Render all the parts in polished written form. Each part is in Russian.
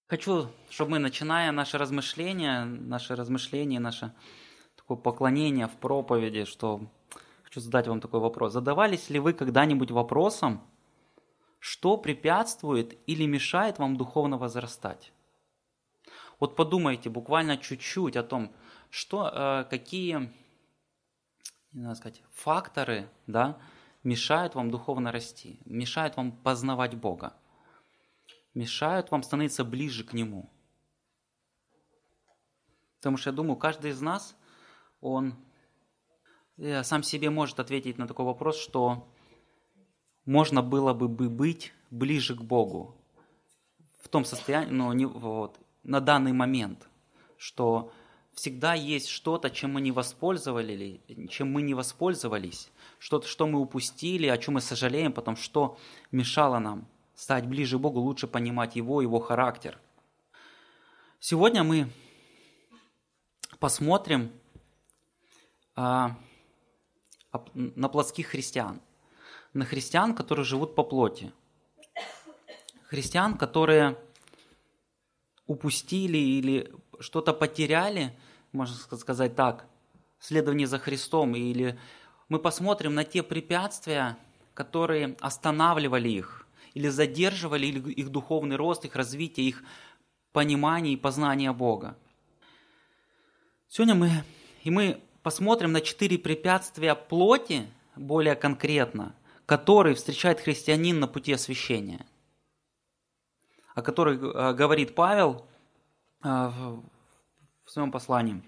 Хочу, чтобы мы, начиная наше размышление, наше такое поклонение в проповеди, что хочу задать вам такой вопрос. Задавались ли вы когда-нибудь вопросом, что препятствует или мешает вам духовно возрастать? Вот подумайте буквально чуть-чуть о том, какие, не надо сказать, факторы, мешают вам духовно расти, мешают вам познавать Бога, мешают вам становиться ближе к Нему. Потому что я думаю, каждый из нас, он сам себе может ответить на такой вопрос, что можно было бы быть ближе к Богу в том состоянии, на данный момент, что всегда есть что-то, чем мы не воспользовались, что-то, что мы упустили, о чем мы сожалеем, потом что мешало нам стать ближе к Богу, лучше понимать Его характер. Сегодня мы посмотрим на плотских христиан, на христиан, которые живут по плоти, христиан, которые упустили или что-то потеряли, можно сказать так, в следовании за Христом, или мы посмотрим на те препятствия, которые останавливали их, или задерживали их духовный рост, их развитие, их понимание и познание Бога. Сегодня мы посмотрим на 4 препятствия плоти, более конкретно, которые встречает христианин на пути освящения, о которых говорит Павел в своем послании.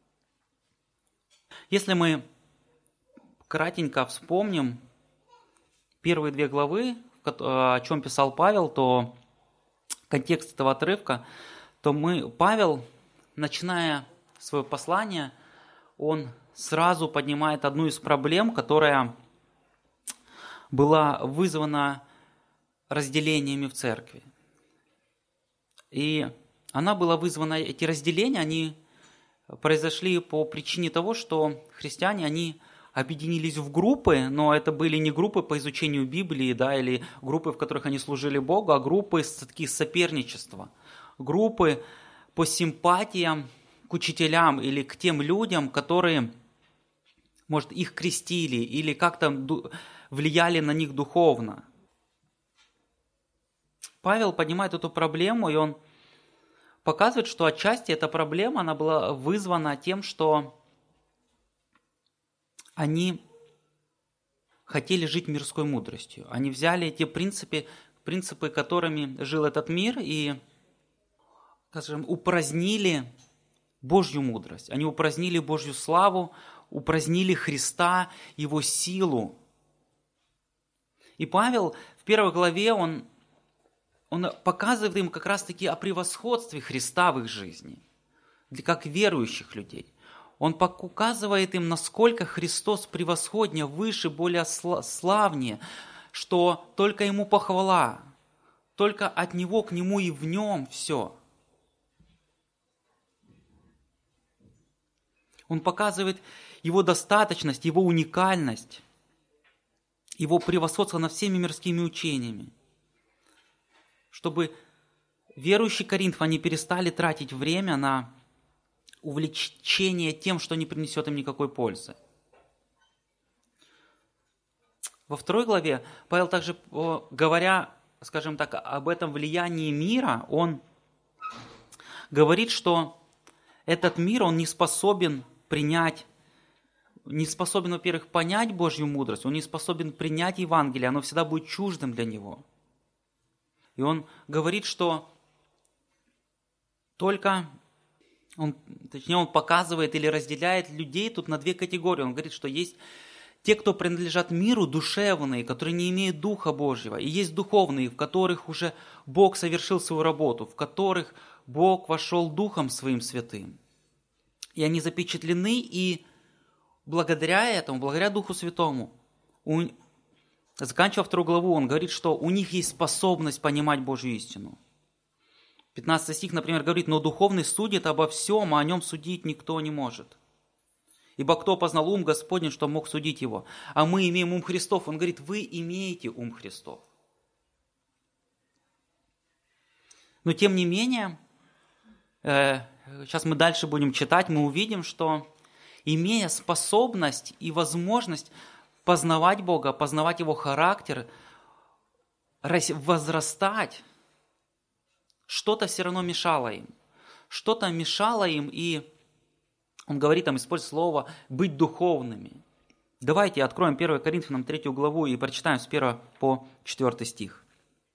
Если мы кратенько вспомним первые 2 главы, о чем писал Павел, то контекст этого отрывка, то Павел, начиная свое послание, он сразу поднимает одну из проблем, которая была вызвана разделениями в церкви. И она была вызвана, эти разделения, они произошли по причине того, что христиане, они объединились в группы, но это были не группы по изучению Библии, или группы, в которых они служили Богу, а группы такие соперничества, группы по симпатиям к учителям или к тем людям, которые, может, их крестили или как-то влияли на них духовно. Павел поднимает эту проблему, и он показывает, что отчасти эта проблема, она была вызвана тем, что они хотели жить мирской мудростью. Они взяли эти принципы, которыми жил этот мир, и, скажем, упразднили Божью мудрость. Они упразднили Божью славу, упразднили Христа, Его силу. И Павел в 1 главе, он показывает им как раз-таки о превосходстве Христа в их жизни, как верующих людей. Он указывает им, насколько Христос превосходнее, выше, более славнее, что только Ему похвала, только от Него к Нему и в Нем все. Он показывает Его достаточность, Его уникальность, Его превосходство над всеми мирскими учениями, чтобы верующие Коринф, они перестали тратить время на увлечение тем, что не принесет им никакой пользы. Во 2 главе Павел также, говоря, скажем так, об этом влиянии мира, он говорит, что этот мир, он не способен, во-первых, понять Божью мудрость, он не способен принять Евангелие, оно всегда будет чуждым для него. И он говорит, что он показывает или разделяет людей тут на 2 категории. Он говорит, что есть те, кто принадлежат миру, душевные, которые не имеют Духа Божьего, и есть духовные, в которых уже Бог совершил свою работу, в которых Бог вошел Духом Своим Святым. И они запечатлены, и благодаря этому, благодаря Духу Святому, заканчивая 2 главу, он говорит, что у них есть способность понимать Божью истину. 15 стих, например, говорит: «Но духовный судит обо всем, а о нем судить никто не может. Ибо кто познал ум Господень, что мог судить его? А мы имеем ум Христов». Он говорит: вы имеете ум Христов. Но тем не менее, сейчас мы дальше будем читать, мы увидим, что имея способность и возможность познавать Бога, познавать Его характер, возрастать, что-то все равно мешало им. Что-то мешало им, и он говорит, там использует слово «быть духовными». Давайте откроем 1 Коринфянам 3 главу и прочитаем с 1 по 4 стих.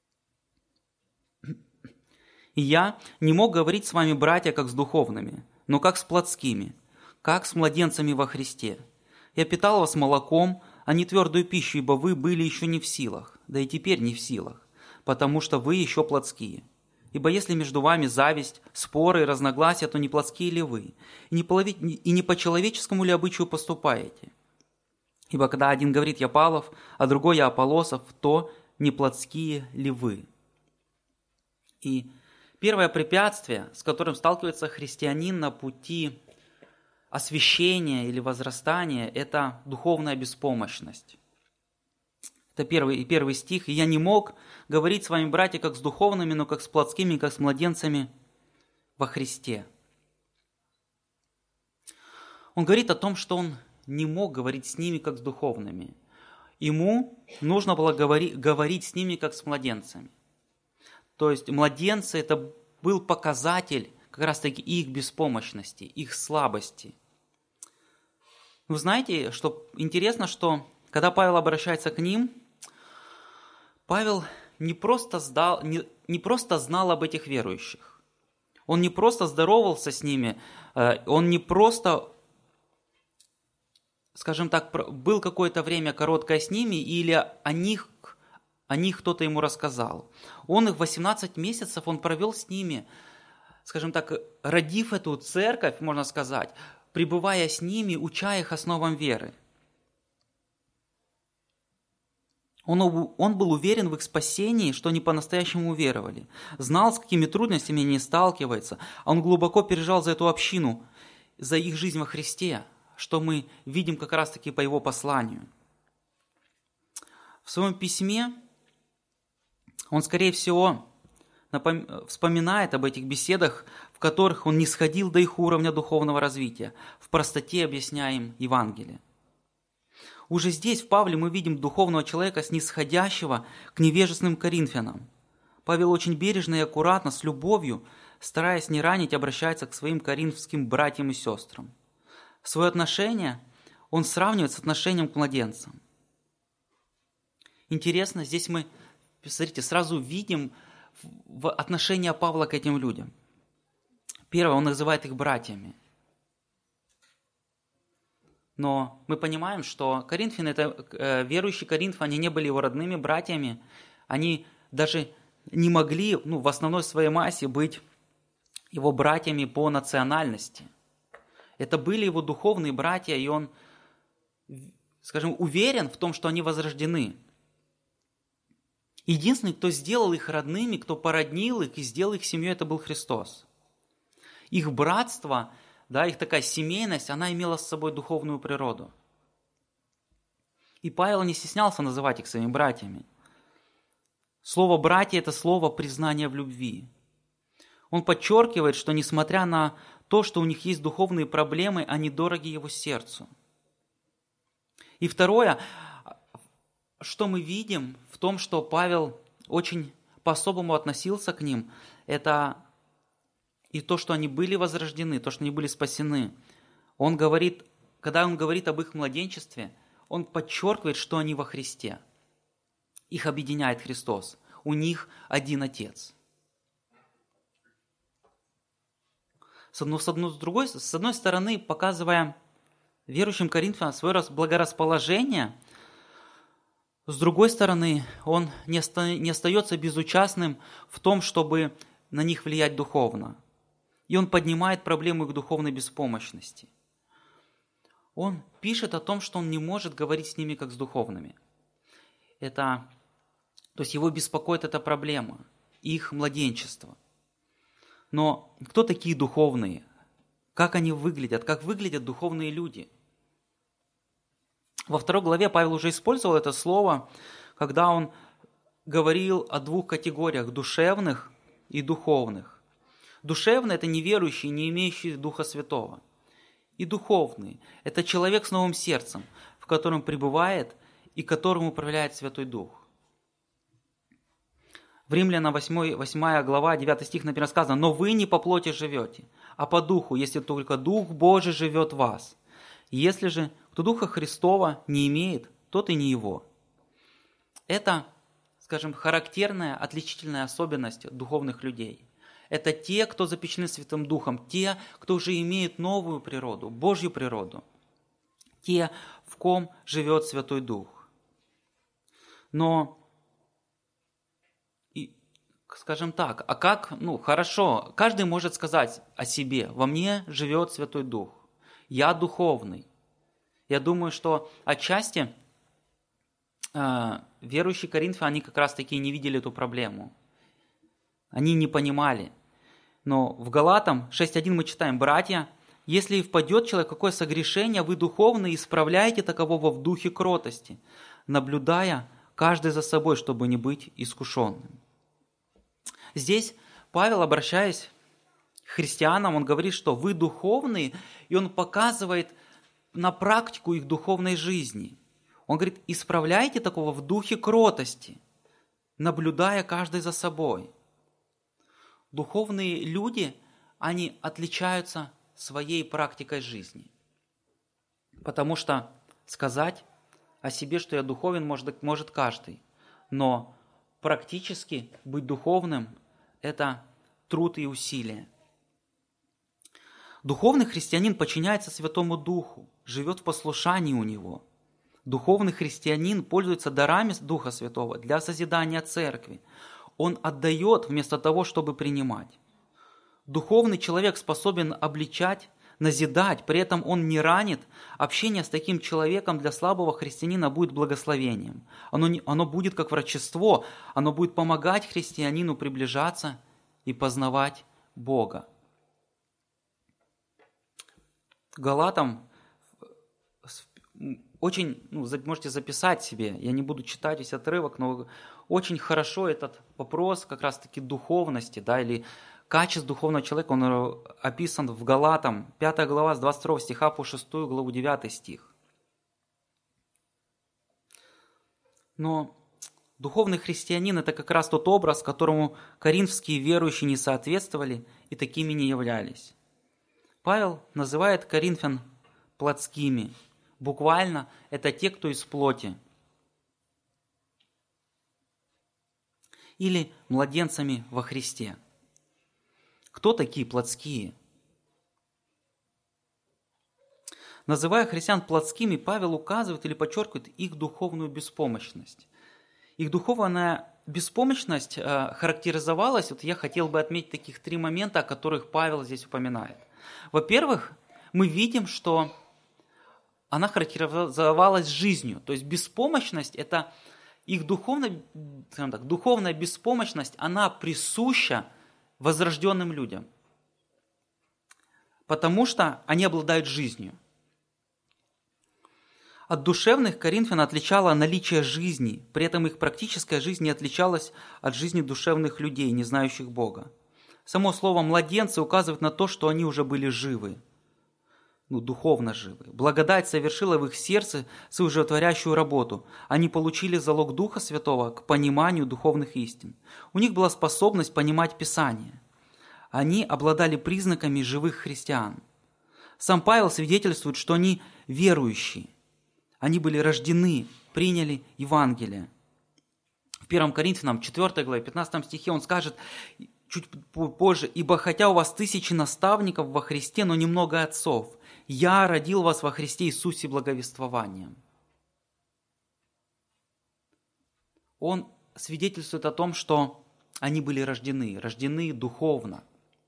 «И я не мог говорить с вами, братья, как с духовными, но как с плотскими, как с младенцами во Христе. Я питал вас молоком, а не твердую пищу, ибо вы были еще не в силах, да и теперь не в силах, потому что вы еще плотские. Ибо если между вами зависть, споры и разногласия, то не плотские ли вы, и не по человеческому ли обычаю поступаете? Ибо когда один говорит «я Павлов», а другой «я Аполлосов», то не плотские ли вы?» И первое препятствие, с которым сталкивается христианин на пути освящения или возрастания, это духовная беспомощность. Это первый стих. «И я не мог говорить с вами, братья, как с духовными, но как с плотскими, как с младенцами во Христе». Он говорит о том, что он не мог говорить с ними, как с духовными. Ему нужно было говорить с ними, как с младенцами. То есть младенцы – это был показатель как раз-таки их беспомощности, их слабости. Вы знаете, что интересно, что когда Павел обращается к ним, Павел не просто знал об этих верующих. Он не просто здоровался с ними, он не просто, скажем так, был какое-то время короткое с ними, или о них кто-то ему рассказал. Он их 18 месяцев он провел с ними, скажем так, родив эту церковь, можно сказать, пребывая с ними, уча их основам веры. Он был уверен в их спасении, что они по-настоящему уверовали. Знал, с какими трудностями они сталкиваются. Он глубоко переживал за эту общину, за их жизнь во Христе, что мы видим как раз-таки по его посланию. В своем письме он, скорее всего, вспоминает об этих беседах, в которых он не сходил до их уровня духовного развития, в простоте объясняя им Евангелие. Уже здесь, в Павле, мы видим духовного человека, снисходящего к невежественным коринфянам. Павел очень бережно и аккуратно, с любовью, стараясь не ранить, обращается к своим коринфским братьям и сестрам. Свое отношение он сравнивает с отношением к младенцам. Интересно, здесь мы, смотрите, сразу видим отношение Павла к этим людям. Первое, он называет их братьями. Но мы понимаем, что коринфяне, это верующие Коринфа, они не были его родными братьями, они даже не могли, в основной своей массе быть его братьями по национальности. Это были его духовные братья, и он, скажем, уверен в том, что они возрождены. Единственный, кто сделал их родными, кто породнил их и сделал их семьей, это был Христос. Их братство, их такая семейность, она имела с собой духовную природу. И Павел не стеснялся называть их своими братьями. Слово «братья» – это слово признания в любви. Он подчеркивает, что несмотря на то, что у них есть духовные проблемы, они дороги его сердцу. И второе, что мы видим в том, что Павел очень по-особому относился к ним, это и то, что они были возрождены, то, что они были спасены. Когда он говорит об их младенчестве, он подчеркивает, что они во Христе. Их объединяет Христос. У них один Отец. С одной стороны, показывая верующим Коринфянам свое благорасположение, с другой стороны, он не остается безучастным в том, чтобы на них влиять духовно. И он поднимает проблему их духовной беспомощности. Он пишет о том, что он не может говорить с ними как с духовными. То есть его беспокоит эта проблема, их младенчество. Но кто такие духовные? Как они выглядят? Как выглядят духовные люди? Во 2 главе Павел уже использовал это слово, когда он говорил о двух категориях – душевных и духовных. Душевные – это неверующие, не имеющие Духа Святого. И духовные – это человек с новым сердцем, в котором пребывает и которым управляет Святой Дух. В Римлянам 8 глава, 9 стих, например, сказано: «Но вы не по плоти живете, а по Духу, если только Дух Божий живет в вас. Если же кто Духа Христова не имеет, тот и не его». Это, скажем, характерная, отличительная особенность духовных людей. Это те, кто запечатлены Святым Духом, те, кто уже имеет новую природу, Божью природу, те, в ком живет Святой Дух. Но, скажем так, а как, хорошо, каждый может сказать о себе: во мне живет Святой Дух, я духовный. Я думаю, что отчасти верующие коринфяне, они как раз таки не видели эту проблему. Они не понимали. Но в Галатам 6.1 мы читаем: «Братья, если впадет человек в какое согрешение, вы духовные исправляете такового в духе кротости, наблюдая каждый за собой, чтобы не быть искушенным». Здесь Павел, обращаясь к христианам, он говорит, что вы духовные, и он показывает на практику их духовной жизни. Он говорит: исправляйте такого в духе кротости, наблюдая каждый за собой. Духовные люди, они отличаются своей практикой жизни. Потому что сказать о себе, что я духовен, может каждый. Но практически быть духовным – это труд и усилие. Духовный христианин подчиняется Святому Духу, живет в послушании у Него. Духовный христианин пользуется дарами Духа Святого для созидания церкви. Он отдает вместо того, чтобы принимать. Духовный человек способен обличать, назидать, при этом он не ранит. Общение с таким человеком для слабого христианина будет благословением. Оно будет как врачество, оно будет помогать христианину приближаться и познавать Бога. Галатам очень, можете записать себе, я не буду читать весь отрывок, но очень хорошо этот вопрос как раз-таки духовности, или качеств духовного человека, он описан в Галатам, 5 глава с 22 стиха по 6 главу 9 стих. Но духовный христианин – это как раз тот образ, которому коринфские верующие не соответствовали и такими не являлись. Павел называет коринфян плотскими. Буквально это те, кто из плоти. Или младенцами во Христе. Кто такие плотские? Называя христиан плотскими, Павел указывает или подчеркивает их духовную беспомощность. Их духовная беспомощность характеризовалась, я хотел бы отметить таких 3 момента, о которых Павел здесь упоминает. Во-первых, мы видим, что она характеризовалась жизнью. То есть беспомощность – это их духовная беспомощность, она присуща возрожденным людям, потому что они обладают жизнью. От душевных коринфян отличало наличие жизни, при этом их практическая жизнь не отличалась от жизни душевных людей, не знающих Бога. Само слово «младенцы» указывает на то, что они уже были живы, духовно живы. Благодать совершила в их сердце свою животворящую работу. Они получили залог Духа Святого к пониманию духовных истин. У них была способность понимать Писание. Они обладали признаками живых христиан. Сам Павел свидетельствует, что они верующие. Они были рождены, приняли Евангелие. В 1 Коринфянам 4 главе 15 стихе он скажет чуть позже: «Ибо хотя у вас 1000 наставников во Христе, но немного отцов, я родил вас во Христе Иисусе благовествованием». Он свидетельствует о том, что они были рождены духовно.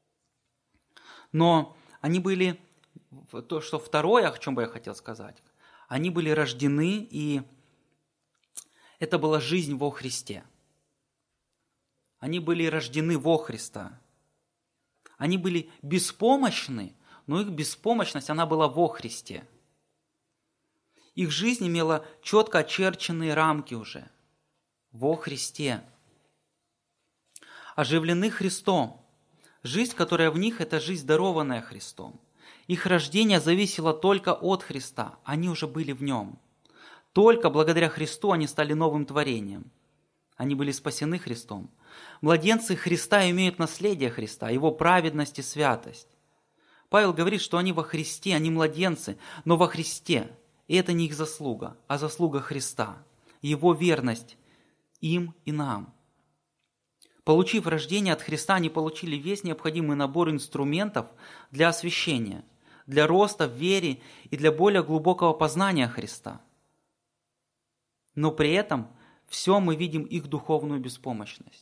Но они были, то, что второе, о чем бы я хотел сказать, они были рождены, и это была жизнь во Христе. Они были рождены во Христа. Они были беспомощны, но их беспомощность, она была во Христе. Их жизнь имела четко очерченные рамки уже во Христе. оживлены Христом. Жизнь, которая в них, это жизнь, дарованная Христом. Их рождение зависело только от Христа, они уже были в Нем. Только благодаря Христу они стали новым творением. Они были спасены Христом. Младенцы Христа имеют наследие Христа, Его праведность и святость. Павел говорит, что они во Христе, они младенцы, но во Христе. И это не их заслуга, а заслуга Христа, Его верность им и нам. Получив рождение от Христа, они получили весь необходимый набор инструментов для освящения, для роста в вере и для более глубокого познания Христа. Но при этом все мы видим их духовную беспомощность.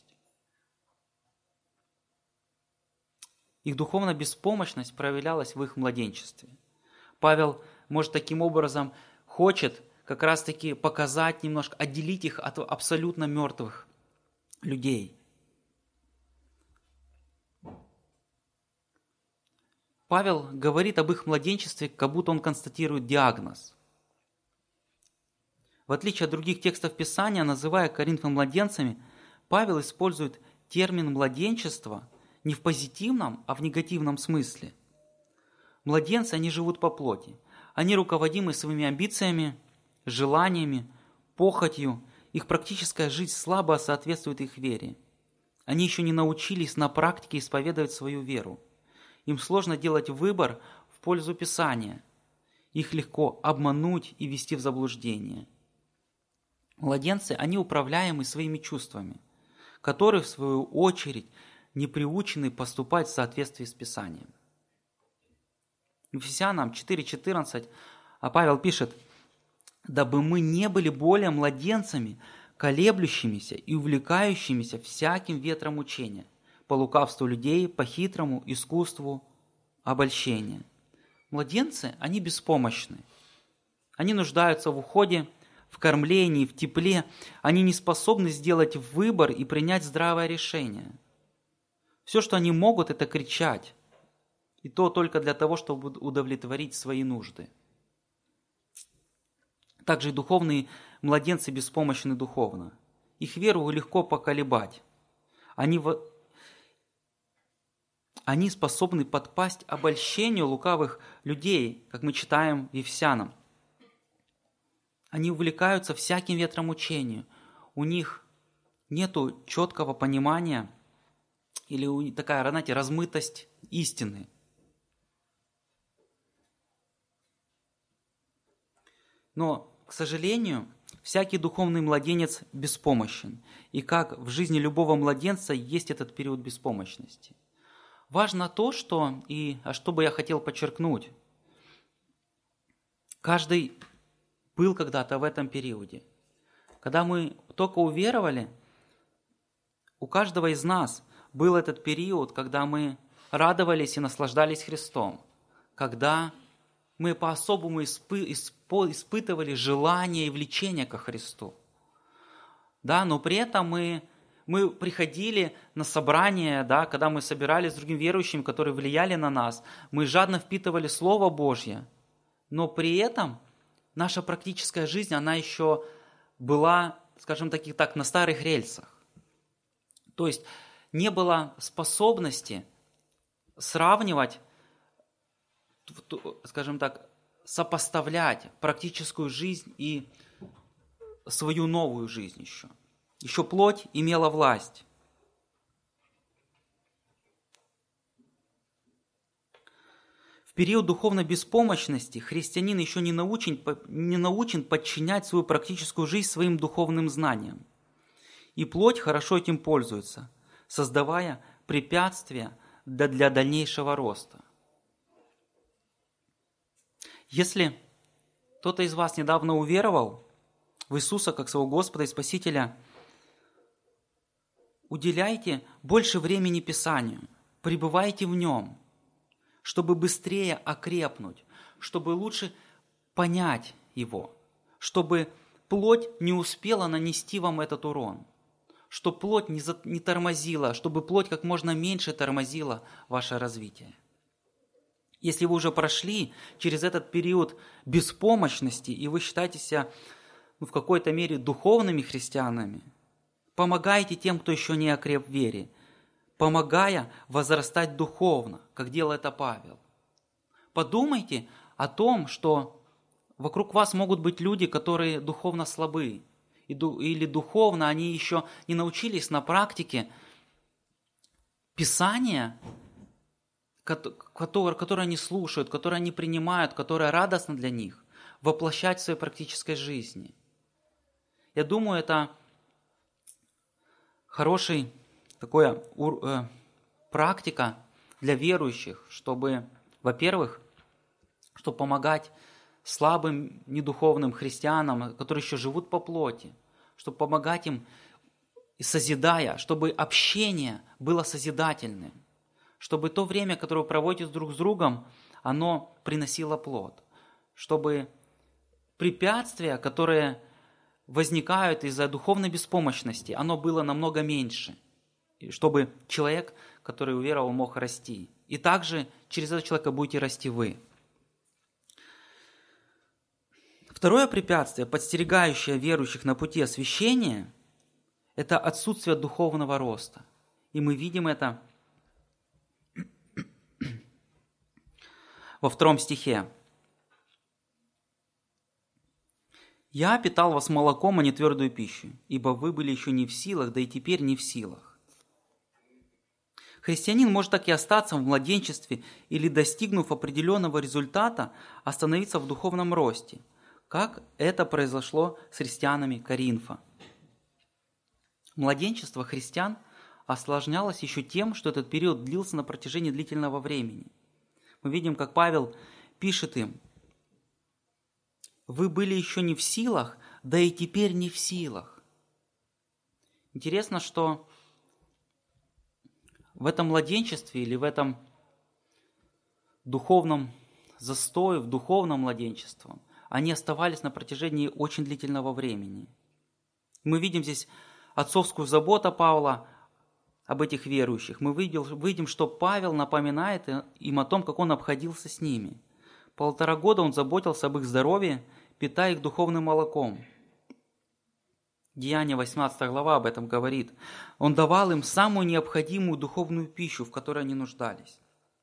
Их духовная беспомощность проявлялась в их младенчестве. Павел, может, таким образом хочет как раз-таки показать немножко, отделить их от абсолютно мертвых людей. Павел говорит об их младенчестве, как будто он констатирует диагноз. В отличие от других текстов Писания, называя Коринфян младенцами, Павел использует термин «младенчество» не в позитивном, а в негативном смысле. Младенцы, они живут по плоти. Они руководимы своими амбициями, желаниями, похотью. Их практическая жизнь слабо соответствует их вере. Они еще не научились на практике исповедовать свою веру. Им сложно делать выбор в пользу Писания. Их легко обмануть и ввести в заблуждение. Младенцы, они управляемы своими чувствами, которые, в свою очередь, не приучены поступать в соответствии с Писанием. Ефесянам 4:14 Павел пишет: «Дабы мы не были более младенцами, колеблющимися и увлекающимися всяким ветром учения, по лукавству людей, по хитрому искусству обольщения». Младенцы, они беспомощны. Они нуждаются в уходе, в кормлении, в тепле. Они не способны сделать выбор и принять здравое решение. Все, что они могут, это кричать. И то только для того, чтобы удовлетворить свои нужды. Также и духовные младенцы беспомощны духовно. Их веру легко поколебать. Они способны подпасть обольщению лукавых людей, как мы читаем в Ефесянам. Они увлекаются всяким ветром учения. У них нет четкого понимания или такая, знаете, размытость истины. Но, к сожалению, всякий духовный младенец беспомощен. И как в жизни любого младенца есть этот период беспомощности. Важно то, что бы я хотел подчеркнуть. Каждый был когда-то в этом периоде. Когда мы только уверовали, у каждого из нас был этот период, когда мы радовались и наслаждались Христом, когда мы по-особому испытывали желание и влечение ко Христу. Да, но при этом мы приходили на собрания, да, когда мы собирались с другими верующими, которые влияли на нас, мы жадно впитывали Слово Божье, но при этом наша практическая жизнь, она еще была, скажем так, на старых рельсах. То есть не было способности сравнивать, скажем так, сопоставлять практическую жизнь и свою новую жизнь еще. Еще плоть имела власть. В период духовной беспомощности христианин еще не научен подчинять свою практическую жизнь своим духовным знаниям. И плоть хорошо этим пользуется, создавая препятствия для дальнейшего роста. Если кто-то из вас недавно уверовал в Иисуса как своего Господа и Спасителя, уделяйте больше времени Писанию, пребывайте в нем, чтобы быстрее окрепнуть, чтобы лучше понять его, чтобы плоть не успела нанести вам этот урон, чтобы плоть не тормозила, чтобы плоть как можно меньше тормозила ваше развитие. Если вы уже прошли через этот период беспомощности, и вы считаете себя в какой-то мере духовными христианами, помогайте тем, кто еще не окреп в вере. помогая возрастать духовно, как делал это Павел. Подумайте о том, что вокруг вас могут быть люди, которые духовно слабы, или духовно они еще не научились на практике Писания, которое они слушают, которое они принимают, которое радостно для них, воплощать в своей практической жизни. Я думаю, это хорошая такая практика для верующих, чтобы, во-первых, чтобы помогать слабым, недуховным христианам, которые еще живут по плоти, чтобы помогать им, созидая, чтобы общение было созидательным, чтобы то время, которое вы проводите друг с другом, оно приносило плод, чтобы препятствия, которые возникают из-за духовной беспомощности, оно было намного меньше, и чтобы человек, который уверовал, мог расти. И также через этого человека будете расти вы. Второе препятствие, подстерегающее верующих на пути освящения, это отсутствие духовного роста. И мы видим это во 2 стихе. «Я питал вас молоком, а не твердую пищу, ибо вы были еще не в силах, да и теперь не в силах». Христианин может так и остаться в младенчестве или, достигнув определенного результата, остановиться в духовном росте, как это произошло с христианами Коринфа. Младенчество христиан осложнялось еще тем, что этот период длился на протяжении длительного времени. Мы видим, как Павел пишет им: «Вы были еще не в силах, да и теперь не в силах». Интересно, что в этом младенчестве или в этом духовном застое, в духовном младенчестве, они оставались на протяжении очень длительного времени. Мы видим здесь отцовскую заботу Павла об этих верующих. Мы видим, что Павел напоминает им о том, как он обходился с ними. 1,5 года он заботился об их здоровье, питая их духовным молоком. Деяния 18 глава об этом говорит. Он давал им самую необходимую духовную пищу, в которой они нуждались.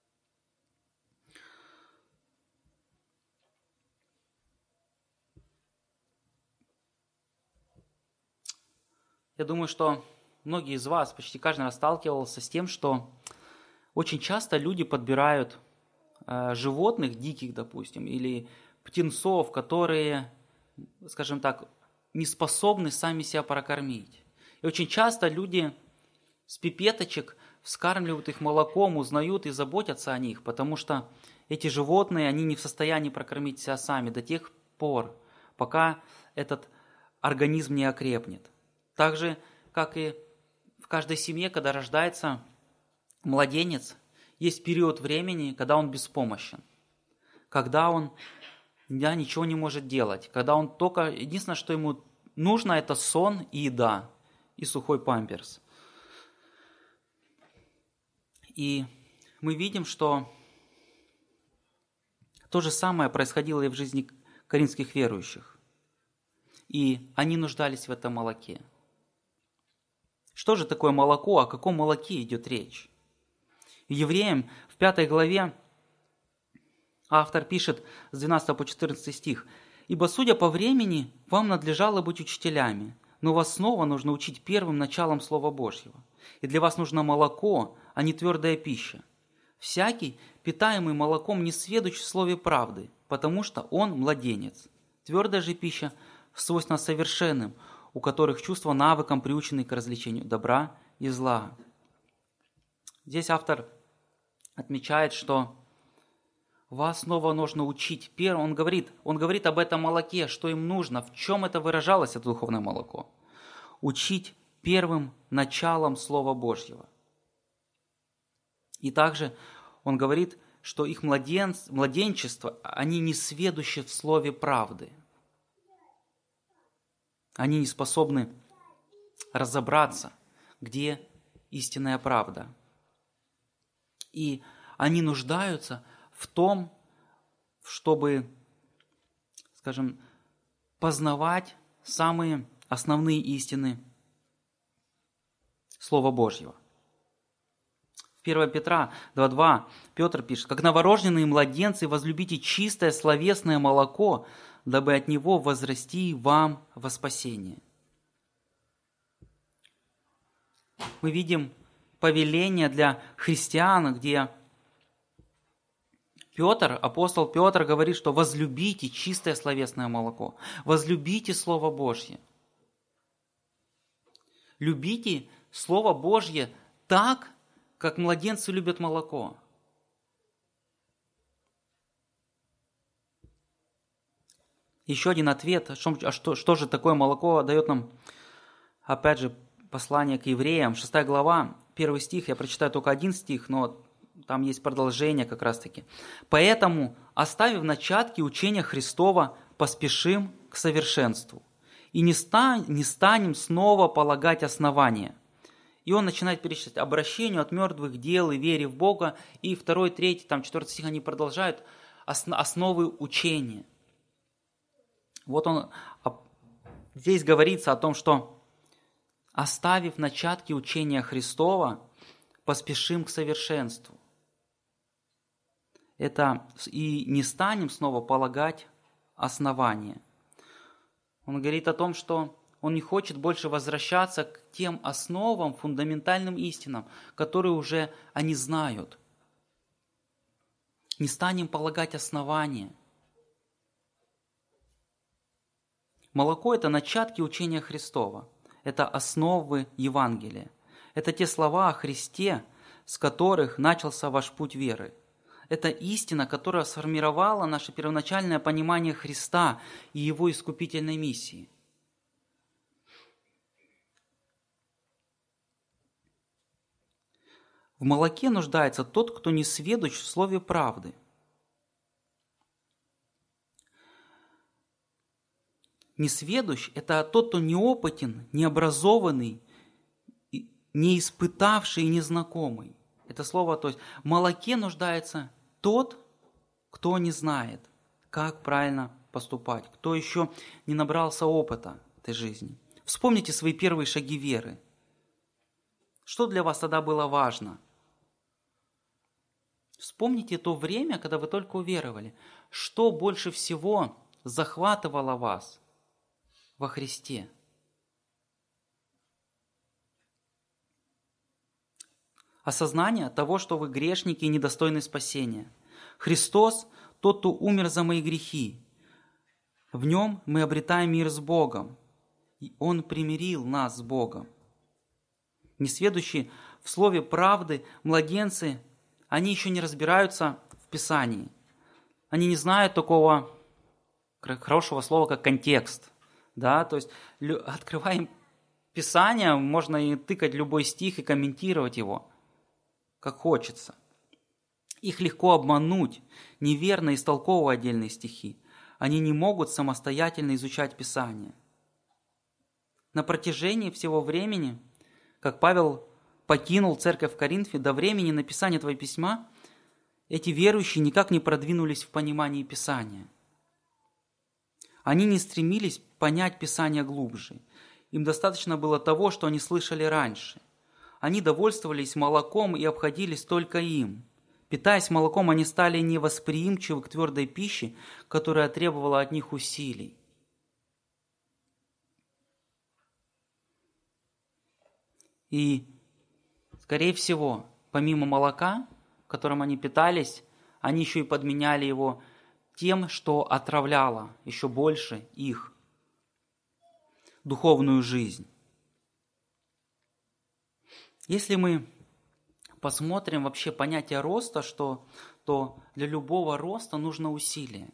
Я думаю, что многие из вас, почти каждый раз сталкивался с тем, что очень часто люди подбирают животных, диких, допустим, или птенцов, которые, скажем так, не способны сами себя прокормить. И очень часто люди с пипеточек вскармливают их молоком, узнают и заботятся о них, потому что эти животные, они не в состоянии прокормить себя сами до тех пор, пока этот организм не окрепнет. Так же, как и в каждой семье, когда рождается младенец, есть период времени, когда он беспомощен, когда он ничего не может делать, когда он только, единственное, что ему нужно, это сон и еда, и сухой памперс. И мы видим, что то же самое происходило и в жизни коринфских верующих. И они нуждались в этом молоке. Что же такое молоко? О каком молоке идет речь? Евреям в 5 главе автор пишет с 12 по 14 стих: «Ибо, судя по времени, вам надлежало быть учителями, но вас снова нужно учить первым началом Слова Божьего. И для вас нужно молоко, а не твердая пища. Всякий, питаемый молоком, не сведущ в слове правды, потому что он младенец. Твердая же пища свойственна совершенным, у которых чувства навыком приучены к развлечению добра и зла». Здесь автор отмечает, что вас снова нужно учить. Он говорит об этом молоке, что им нужно, в чем это выражалось, это духовное молоко. Учить первым началом Слова Божьего. И также он говорит, что их младенчество, они не сведущи в слове правды. Они не способны разобраться, где истинная правда. И они нуждаются в том, чтобы, скажем, познавать самые основные истины Слова Божьего. 1 Петра 2:2 Петр пишет: «Как новорожденные младенцы, возлюбите чистое словесное молоко, дабы от него возрасти вам во спасение». Мы видим повеление для христиан, где апостол Петр говорит, что возлюбите чистое словесное молоко, возлюбите Слово Божье. Любите Слово Божье так, как младенцы любят молоко. Еще один ответ, что же такое молоко дает нам, опять же, послание к евреям, 6 глава, 1 стих, я прочитаю только один стих, но там есть продолжение как раз-таки. «Поэтому, оставив начатки учения Христова, поспешим к совершенству, и не станем снова полагать основания». И он начинает перечислять обращению от мертвых дел и вере в Бога, и 2, 3, 4 стих они продолжают основы учения. Вот он здесь говорится о том, что оставив начатки учения Христова, поспешим к совершенству. Это и не станем снова полагать основания. Он говорит о том, что он не хочет больше возвращаться к тем основам, фундаментальным истинам, которые уже они знают. Не станем полагать основания. Молоко – это начатки учения Христова. Это основы Евангелия. Это те слова о Христе, с которых начался ваш путь веры. Это истина, которая сформировала наше первоначальное понимание Христа и Его искупительной миссии. В молоке нуждается тот, кто не сведущ в слове правды. Несведущ – это тот, кто неопытен, необразованный, не испытавший и незнакомый. Это слово, то есть в молоке нуждается тот, кто не знает, как правильно поступать, кто еще не набрался опыта этой жизни. Вспомните свои первые шаги веры. Что для вас тогда было важно? Вспомните то время, когда вы только уверовали. Что больше всего захватывало вас во Христе? Осознание того, что вы грешники и недостойны спасения. Христос – тот, кто умер за мои грехи. В Нем мы обретаем мир с Богом. И Он примирил нас с Богом. Несведущие в слове правды младенцы, они еще не разбираются в Писании. Они не знают такого хорошего слова, как контекст. Да? То есть, открываем Писание, можно и тыкать любой стих и комментировать его, как хочется. Их легко обмануть, неверно истолковывая отдельные стихи. Они не могут самостоятельно изучать Писание. На протяжении всего времени, как Павел покинул церковь в Коринфе, до времени написания этого письма, эти верующие никак не продвинулись в понимании Писания. Они не стремились понять Писание глубже. Им достаточно было того, что они слышали раньше. Они довольствовались молоком и обходились только им. Питаясь молоком, они стали невосприимчивы к твердой пище, которая требовала от них усилий. И, скорее всего, помимо молока, которым они питались, они еще и подменяли его тем, что отравляло еще больше их духовную жизнь. Если мы посмотрим вообще понятие роста, то для любого роста нужно усилие.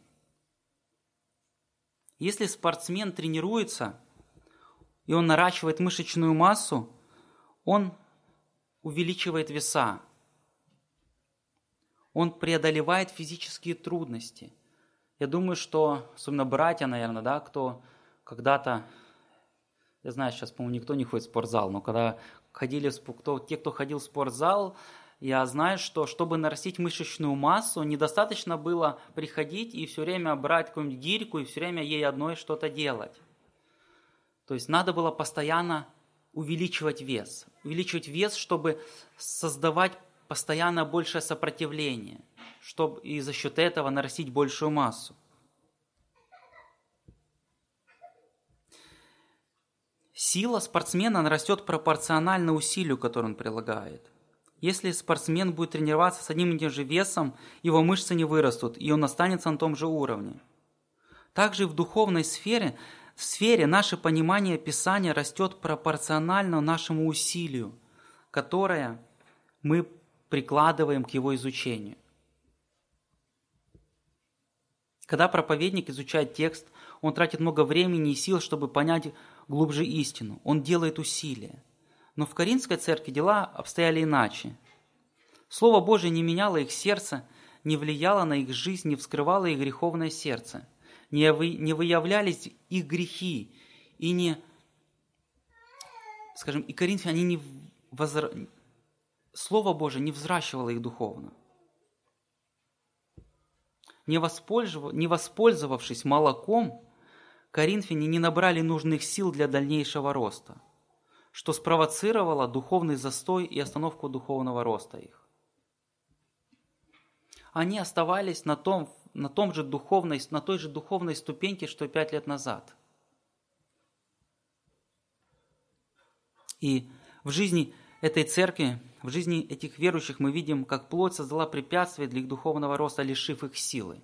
Если спортсмен тренируется, и он наращивает мышечную массу, он увеличивает веса, он преодолевает физические трудности. Я думаю, что, особенно братья, наверное, да, кто когда-то, я знаю, сейчас, по-моему, никто не ходит в спортзал, но когда те, кто ходил в спортзал, я знаю, что чтобы нарастить мышечную массу, недостаточно было приходить и все время брать какую-нибудь гирьку и все время ей одной что-то делать. То есть надо было постоянно увеличивать вес, чтобы создавать постоянно большее сопротивление, чтобы и за счет этого нарастить большую массу. Сила спортсмена она растет пропорционально усилию, которое он прилагает. Если спортсмен будет тренироваться с одним и тем же весом, его мышцы не вырастут, и он останется на том же уровне. Также и в духовной сфере наше понимание Писания растет пропорционально нашему усилию, которое мы прикладываем к его изучению. Когда проповедник изучает текст, он тратит много времени и сил, чтобы понять глубже истину. Он делает усилия. Но в Коринфской церкви дела обстояли иначе. Слово Божие не меняло их сердце, не влияло на их жизнь, не вскрывало их греховное сердце. Не выявлялись их грехи. И коринфяне, Слово Божие не взращивало их духовно. Не воспользовавшись молоком, коринфяне не набрали нужных сил для дальнейшего роста, что спровоцировало духовный застой и остановку духовного роста их. Они оставались на той же духовной ступеньке, что и 5 лет назад. И в жизни этой церкви, в жизни этих верующих мы видим, как плоть создала препятствия для их духовного роста, лишив их силы.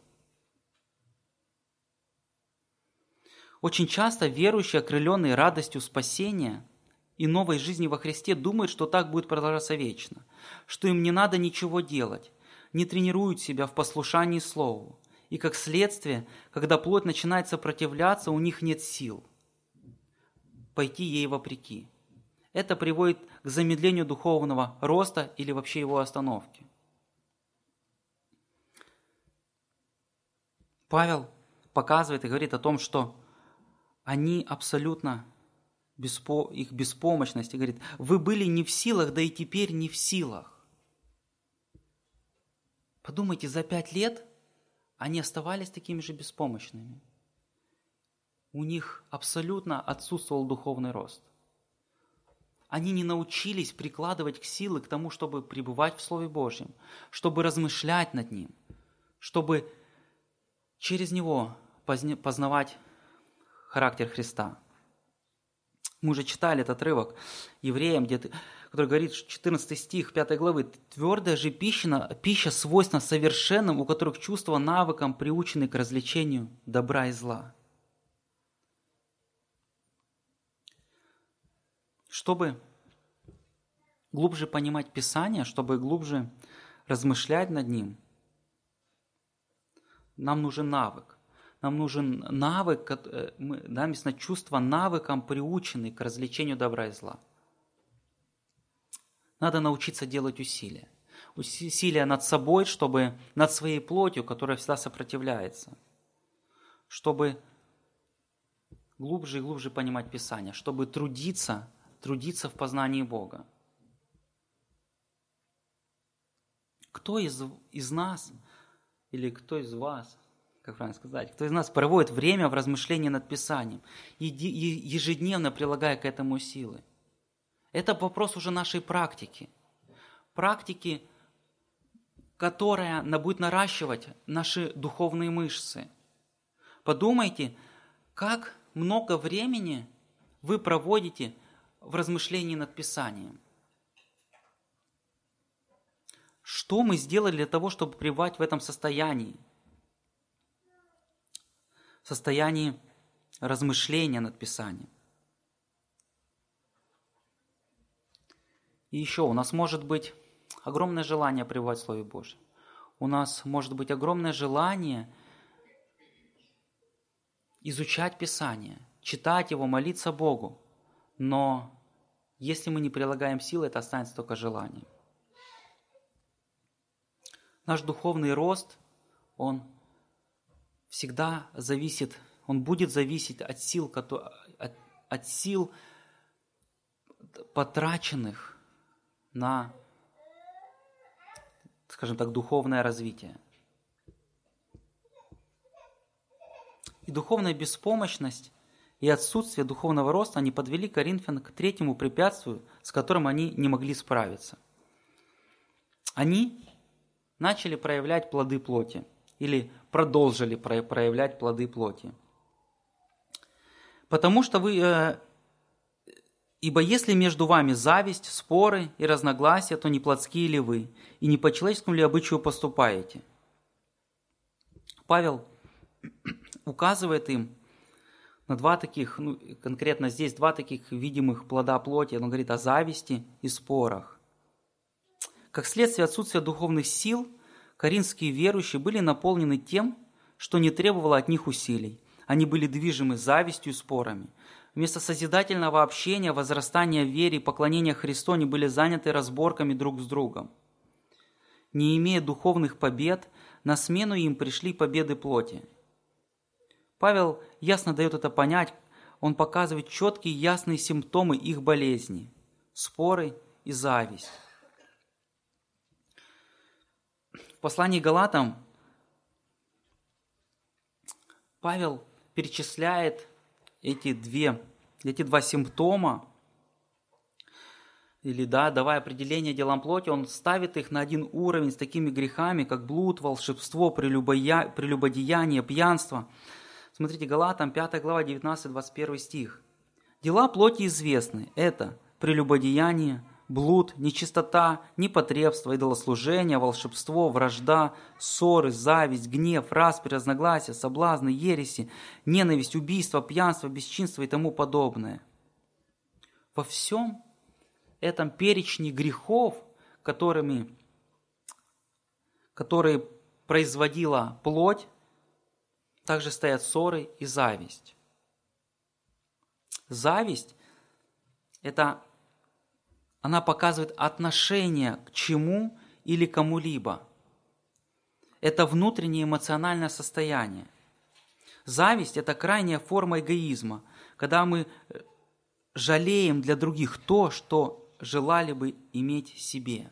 Очень часто верующие, окрыленные радостью спасения и новой жизни во Христе, думают, что так будет продолжаться вечно, что им не надо ничего делать, не тренируют себя в послушании Слову. И как следствие, когда плоть начинает сопротивляться, у них нет сил пойти ей вопреки. Это приводит к замедлению духовного роста или вообще его остановке. Павел показывает и говорит о том, что они абсолютно, их беспомощность, и говорит, вы были не в силах, да и теперь не в силах. Подумайте, за 5 лет они оставались такими же беспомощными. У них абсолютно отсутствовал духовный рост. Они не научились прикладывать силы к тому, чтобы пребывать в Слове Божьем, чтобы размышлять над ним, чтобы через него познавать характер Христа. Мы уже читали этот отрывок Евреям, который говорит, 14 стих 5 главы, «Твердая же пища свойственна совершенным, у которых чувства навыкам приучены к развлечению добра и зла». Чтобы глубже понимать Писание, чтобы глубже размышлять над ним, нам нужен навык. Нам нужен навык, написано, чувство навыкам приучены к развлечению добра и зла. Надо научиться делать усилия. Усилия над собой, над своей плотью, которая всегда сопротивляется. Чтобы глубже и глубже понимать Писание, чтобы трудиться в познании Бога. Кто из нас, или кто из вас, как правильно сказать, кто из нас проводит время в размышлении над Писанием, ежедневно прилагая к этому силы? Это вопрос уже нашей практики. Практики, которая будет наращивать наши духовные мышцы. Подумайте, как много времени вы проводите в размышлении над Писанием. Что мы сделали для того, чтобы пребывать в этом состоянии? В состоянии размышления над Писанием. И еще у нас может быть огромное желание пребывать в Слове Божьем. У нас может быть огромное желание изучать Писание, читать его, молиться Богу. Но если мы не прилагаем силы, это останется только желанием. Наш духовный рост, он всегда будет зависеть от сил, потраченных на, скажем так, духовное развитие. И духовная беспомощность и отсутствие духовного роста, они подвели коринфян к третьему препятствию, с которым они не могли справиться. они начали проявлять плоды плоти или продолжили проявлять плоды плоти. Потому что ибо если между вами зависть, споры и разногласия, то не плотские ли вы, и не по человеческому ли обычаю поступаете? Павел указывает им на два таких, конкретно здесь два таких видимых плода плоти. Он говорит о зависти и спорах. Как следствие отсутствия духовных сил, коринфские верующие были наполнены тем, что не требовало от них усилий. Они были движимы завистью и спорами. Вместо созидательного общения, возрастания в вере и поклонения Христу они были заняты разборками друг с другом. Не имея духовных побед, на смену им пришли победы плоти. Павел ясно дает это понять, он показывает четкие ясные симптомы их болезни – споры и зависть. В послании к Галатам Павел перечисляет эти два симптома, или давая определение делам плоти, он ставит их на один уровень с такими грехами, как блуд, волшебство, прелюбодеяние, пьянство. Смотрите, Галатам 5 глава, 19-21 стих. «Дела плоти известны. Это прелюбодеяние, блуд, нечистота, непотребство, идолослужение, волшебство, вражда, ссоры, зависть, гнев, распри, разногласия, соблазны, ереси, ненависть, убийство, пьянство, бесчинство и тому подобное». Во всем этом перечне грехов, которые производила плоть, также стоят ссоры и зависть. Зависть – она показывает отношение к чему или кому-либо. Это внутреннее эмоциональное состояние. Зависть – это крайняя форма эгоизма, когда мы жалеем для других то, что желали бы иметь себе.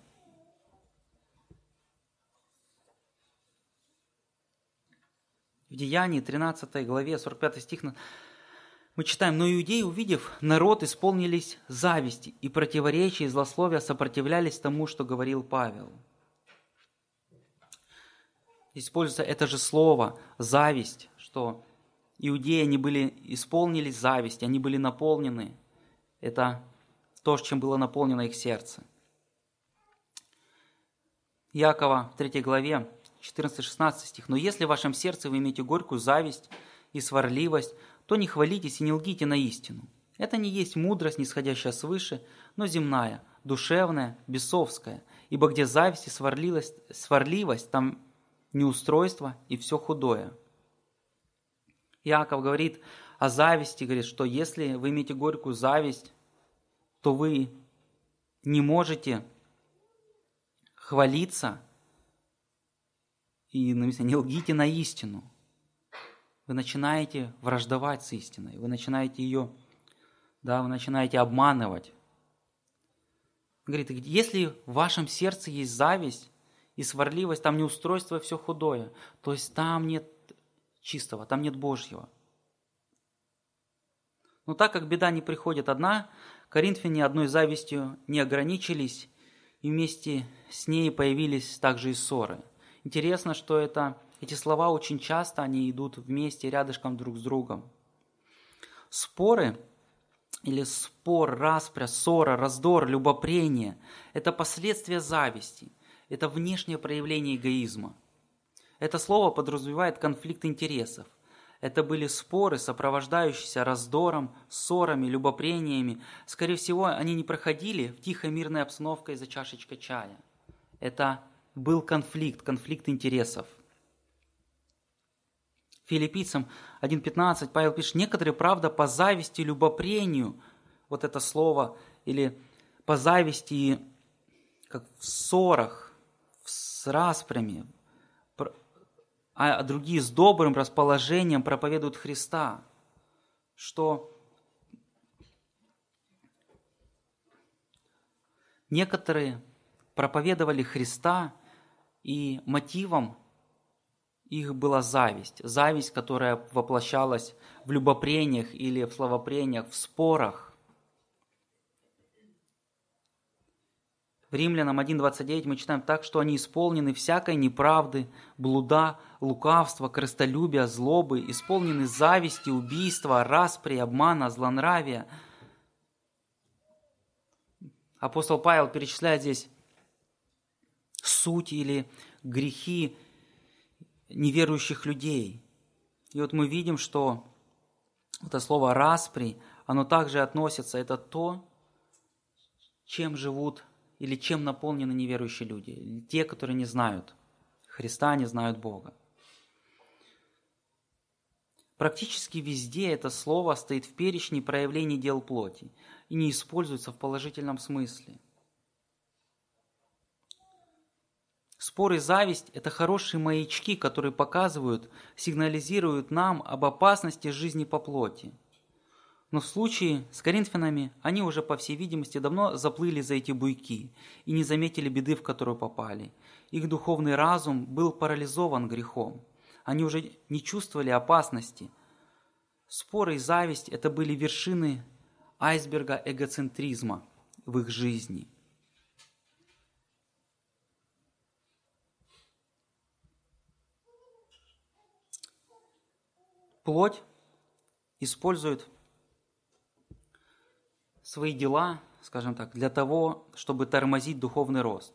В Деянии 13 главе 45 стих мы читаем: «Но иудеи, увидев народ, исполнились зависти и противоречия и злословия, сопротивлялись тому, что говорил Павел». Используется это же слово «зависть», что иудеи, исполнились зависти, они были наполнены. Это то, чем было наполнено их сердце. Иакова в 3 главе 14-16 стих. «Но если в вашем сердце вы имеете горькую зависть и сварливость, то не хвалитесь и не лгите на истину. Это не есть мудрость, нисходящая свыше, но земная, душевная, бесовская. Ибо где зависть и сварливость, там неустройство и все худое». Иаков говорит о зависти, говорит, что если вы имеете горькую зависть, то вы не можете хвалиться и не лгите на истину. Вы начинаете враждовать с истиной, вы начинаете обманывать. Говорит, если в вашем сердце есть зависть и сварливость, там неустройство и все худое, то есть там нет чистого, там нет Божьего. Но так как беда не приходит одна, коринфяне одной завистью не ограничились, и вместе с ней появились также и ссоры. Интересно, что эти слова очень часто они идут вместе, рядышком друг с другом. Споры или спор, распря, ссора, раздор, любопрение – это последствия зависти, это внешнее проявление эгоизма. Это слово подразумевает конфликт интересов. Это были споры, сопровождающиеся раздором, ссорами, любопрениями. Скорее всего, они не проходили в тихой мирной обстановке за чашечкой чая. Это был конфликт интересов. Филиппийцам 1:15 Павел пишет: «Некоторые, правда, по зависти и любопрению», вот это слово, или по зависти, как в ссорах, с распрями, а другие с добрым расположением проповедуют Христа, что некоторые проповедовали Христа, и мотивом их была зависть. Зависть, которая воплощалась в любопрениях или в словопрениях, в спорах. В Римлянам 1:29 мы читаем так, что они исполнены всякой неправды, блуда, лукавства, корыстолюбия, злобы, исполнены зависти, убийства, распри, обмана, злонравия. Апостол Павел перечисляет здесь суть или грехи неверующих людей. И вот мы видим, что это слово «распри», оно также относится, это то, чем живут или чем наполнены неверующие люди, те, которые не знают Христа, не знают Бога. Практически везде это слово стоит в перечне проявлений дел плоти и не используется в положительном смысле. Спор и зависть – это хорошие маячки, которые показывают, сигнализируют нам об опасности жизни по плоти. Но в случае с коринфянами они уже, по всей видимости, давно заплыли за эти буйки и не заметили беды, в которую попали. Их духовный разум был парализован грехом. Они уже не чувствовали опасности. Споры и зависть – это были вершины айсберга эгоцентризма в их жизни. Плоть использует свои дела, скажем так, для того, чтобы тормозить духовный рост.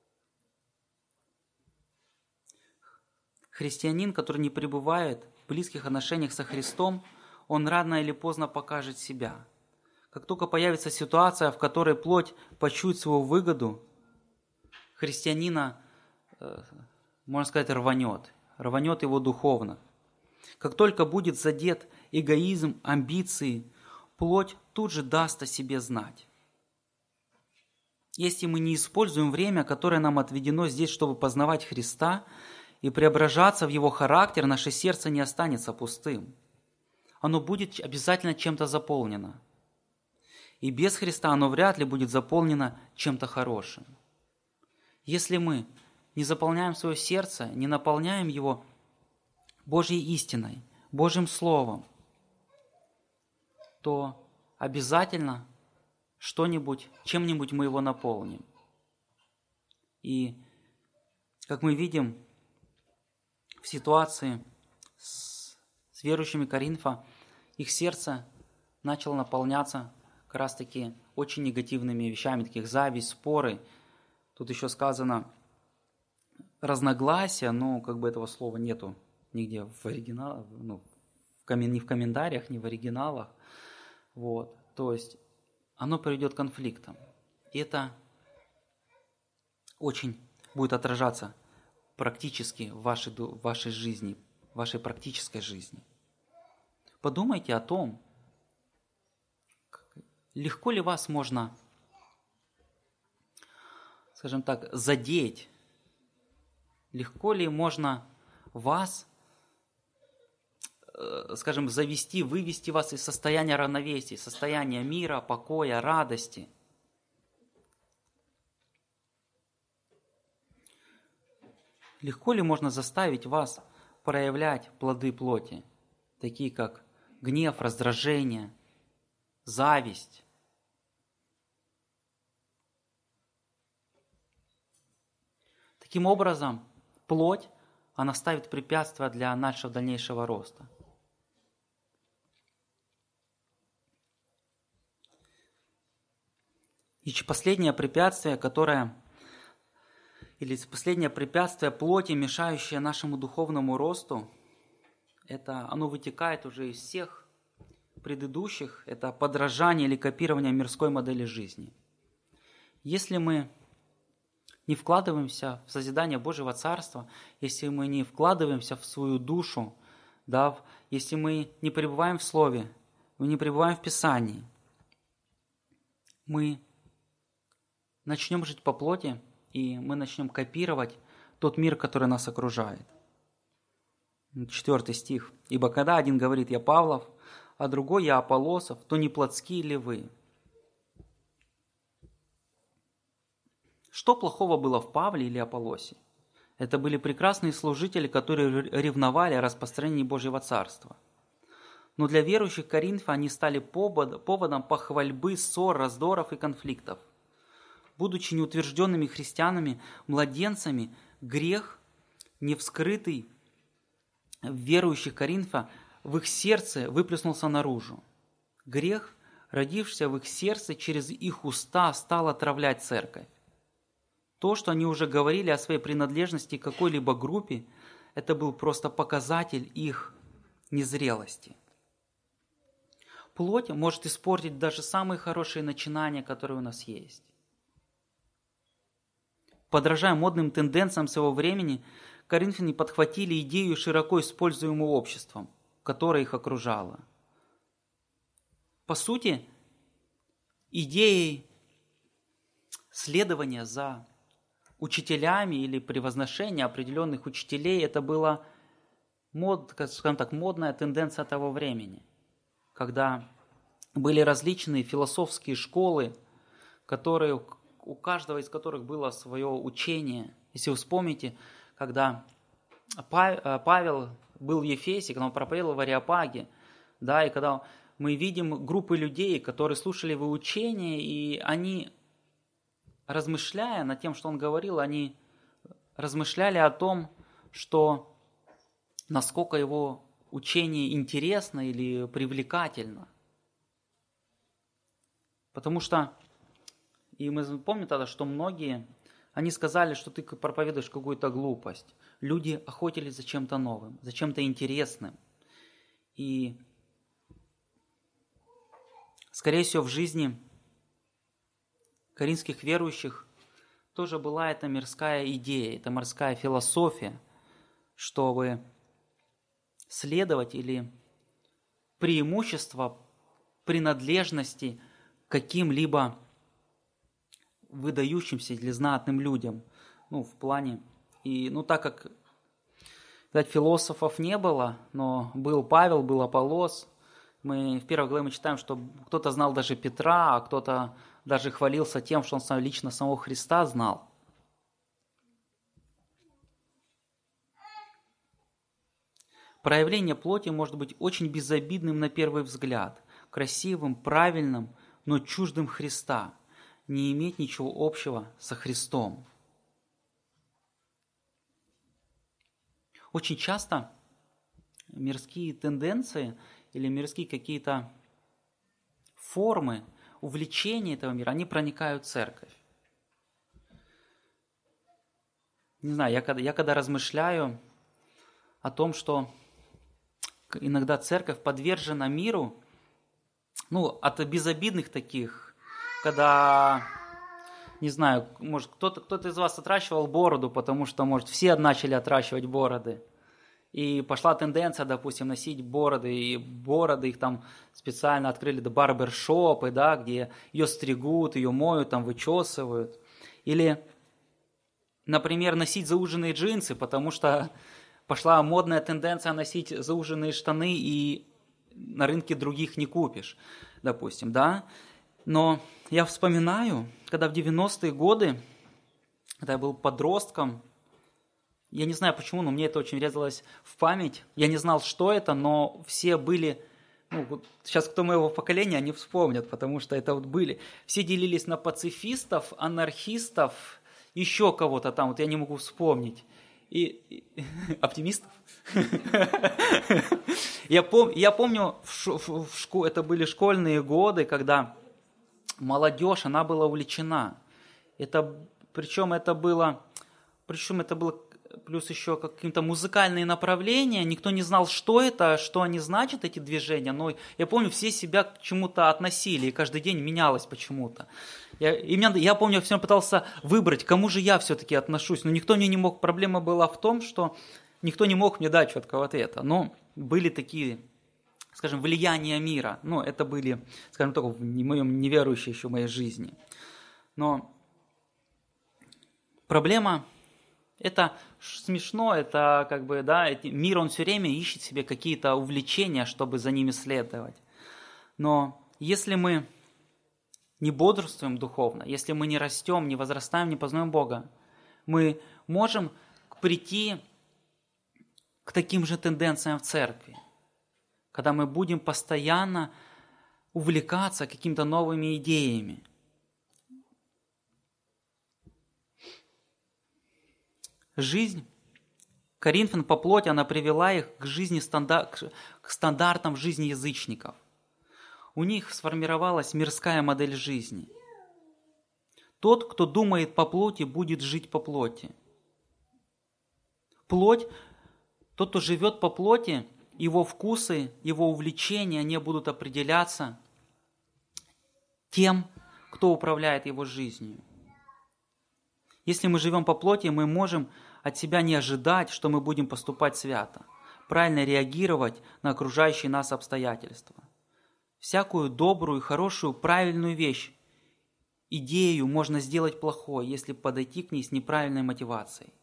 Христианин, который не пребывает в близких отношениях со Христом, он рано или поздно покажет себя. Как только появится ситуация, в которой плоть почует свою выгоду, христианина, можно сказать, рванет его духовно. Как только будет задет эгоизм, амбиции, плоть тут же даст о себе знать. Если мы не используем время, которое нам отведено здесь, чтобы познавать Христа и преображаться в Его характер, наше сердце не останется пустым. Оно будет обязательно чем-то заполнено. И без Христа оно вряд ли будет заполнено чем-то хорошим. Если мы не заполняем свое сердце, не наполняем его Божьей истиной, Божьим Словом, то обязательно чем-нибудь мы его наполним. И, как мы видим, в ситуации с верующими Коринфа, их сердце начало наполняться как раз-таки очень негативными вещами, таких зависть, споры. Тут еще сказано разногласия, но как бы этого слова нету нигде в оригинале, ни в комментариях, ни в оригиналах. Вот. То есть оно приведет к конфликтам. И это очень будет отражаться практически в вашей жизни, в вашей практической жизни. Подумайте о том, легко ли вас можно, скажем так, задеть, легко ли можно вас, скажем, завести, вывести вас из состояния равновесия, из состояния мира, покоя, радости. Легко ли можно заставить вас проявлять плоды плоти, такие как гнев, раздражение, зависть? Таким образом, плоть, она ставит препятствия для нашего дальнейшего роста. И последнее препятствие, последнее препятствие плоти, мешающее нашему духовному росту, оно вытекает уже из всех предыдущих, это подражание или копирование мирской модели жизни. Если мы не вкладываемся в созидание Божьего Царства, если мы не вкладываемся в свою душу, если мы не пребываем в Слове, мы не пребываем в Писании, мы начнем жить по плоти, и мы начнем копировать тот мир, который нас окружает. 4 стих. «Ибо когда один говорит: я Павлов, а другой: я Аполлосов, то не плотские ли вы?» Что плохого было в Павле или Аполлосе? Это были прекрасные служители, которые ревновали о распространении Божьего Царства. Но для верующих Коринфа они стали поводом похвальбы, ссор, раздоров и конфликтов. будучи неутвержденными христианами, младенцами, грех, не вскрытый в верующих Коринфа, в их сердце выплеснулся наружу. Грех, родившийся в их сердце, через их уста стал отравлять церковь. То, что они уже говорили о своей принадлежности к какой-либо группе, это был просто показатель их незрелости. Плоть может испортить даже самые хорошие начинания, которые у нас есть. Подражая модным тенденциям своего времени, коринфяне подхватили идею, широко используемую обществом, которое их окружало. По сути, идеей следования за учителями или превозношения определенных учителей, это была модная тенденция того времени, когда были различные философские школы, у каждого из которых было свое учение. Если вы вспомните, когда Павел был в Ефесе, когда он проповедовал в Ареопаге, да, и когда мы видим группы людей, которые слушали его учение, и они, размышляя над тем, что он говорил, они размышляли о том, что насколько его учение интересно или привлекательно. Потому что, и мы помним тогда, что многие, они сказали, что ты проповедуешь какую-то глупость. Люди охотились за чем-то новым, за чем-то интересным. И, скорее всего, в жизни коринфских верующих тоже была эта мирская идея, эта мирская философия, чтобы следовать или преимущество принадлежности к каким-либо выдающимся или знатным людям. В плане... так как, философов не было, но был Павел, был Аполлос. В первой главе мы читаем, что кто-то знал даже Петра, а кто-то даже хвалился тем, что он лично самого Христа знал. Проявление плоти может быть очень безобидным на первый взгляд, красивым, правильным, но чуждым Христа, не иметь ничего общего со Христом. Очень часто мирские тенденции или мирские какие-то формы увлечения этого мира, они проникают в церковь. Не знаю, я когда размышляю о том, что иногда церковь подвержена миру, от безобидных таких, когда, не знаю, может, кто-то из вас отращивал бороду, потому что, может, все начали отращивать бороды. И пошла тенденция, допустим, носить бороды, и бороды их там специально открыли барбершопы, да, где ее стригут, ее моют, там вычесывают. Или, например, носить зауженные джинсы, потому что пошла модная тенденция носить зауженные штаны, и на рынке других не купишь, допустим, да. Но я вспоминаю, когда в 90-е годы, когда я был подростком, я не знаю почему, но мне это очень врезалось в память. Я не знал, что это, но все были, сейчас кто моего поколения, они вспомнят, потому что это были. Все делились на пацифистов, анархистов, еще кого-то там, я не могу вспомнить. И оптимистов? Я помню, это были школьные годы, когда молодежь, она была увлечена. Причем это было плюс еще какие-то музыкальные направления. Никто не знал, что это, что они значат, эти движения. Но я помню, все себя к чему-то относили, и каждый день менялось почему-то. Я помню, я все пытался выбрать, к кому же я все-таки отношусь. Но никто мне не мог. Проблема была в том, что никто не мог мне дать четкого ответа. Но были такие, скажем, влияния мира. Это были, скажем так, в моем неверующей еще моей жизни. Но проблема... Это смешно, это мир, он все время ищет себе какие-то увлечения, чтобы за ними следовать. Но если мы не бодрствуем духовно, если мы не растем, не возрастаем, не познаем Бога, мы можем прийти к таким же тенденциям в церкви, когда мы будем постоянно увлекаться какими-то новыми идеями. жизнь Коринфян по плоти, она привела их к жизни, к стандартам жизни язычников. У них сформировалась мирская модель жизни. Тот, кто думает по плоти, будет жить по плоти. Плоть, тот, кто живет по плоти, его вкусы, его увлечения, они будут определяться тем, кто управляет его жизнью. Если мы живем по плоти, мы можем от себя не ожидать, что мы будем поступать свято, правильно реагировать на окружающие нас обстоятельства. Всякую добрую, хорошую, правильную вещь, идею можно сделать плохой, если подойти к ней с неправильной мотивацией.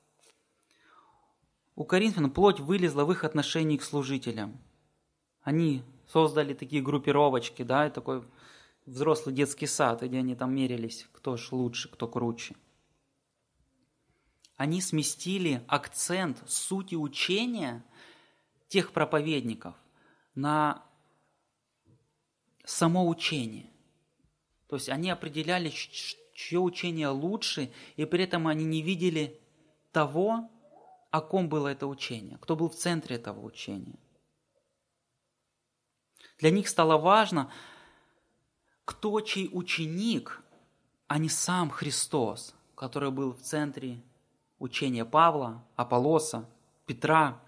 У коринфян плоть вылезла в их отношении к служителям. Они создали такие группировочки, да, такой взрослый детский сад, где они там мерились, кто ж лучше, кто круче. Они сместили акцент сути учения тех проповедников на само учение. То есть они определяли, чье учение лучше, и при этом они не видели того, о ком было это учение, кто был в центре этого учения. Для них стало важно, кто чей ученик, а не сам Христос, который был в центре учения Павла, Аполлоса, Петра.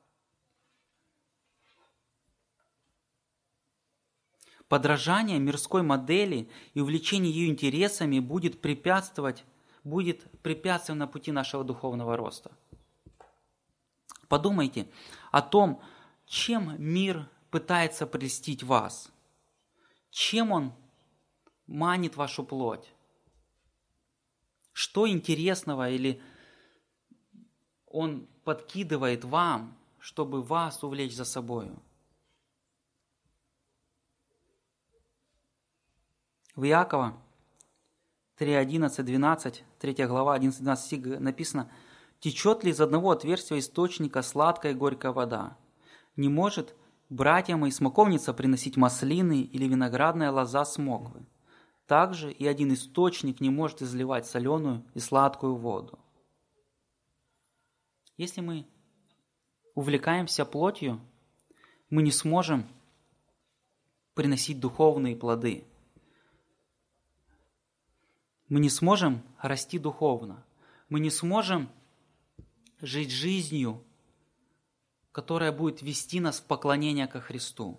Подражание мирской модели и увлечение ее интересами будет препятствием на пути нашего духовного роста. Подумайте о том, чем мир пытается прельстить вас, чем он манит вашу плоть, что интересного или он подкидывает вам, чтобы вас увлечь за собою. В Иакова 3:11-12, 3 глава, 11-12 стих написано: «Течет ли из одного отверстия источника сладкая и горькая вода? Не может, братья мои, смоковница приносить маслины или виноградная лоза смоквы? Также и один источник не может изливать соленую и сладкую воду». Если мы увлекаемся плотью, мы не сможем приносить духовные плоды. Мы не сможем расти духовно. Мы не сможем жить жизнью, которая будет вести нас в поклонение ко Христу.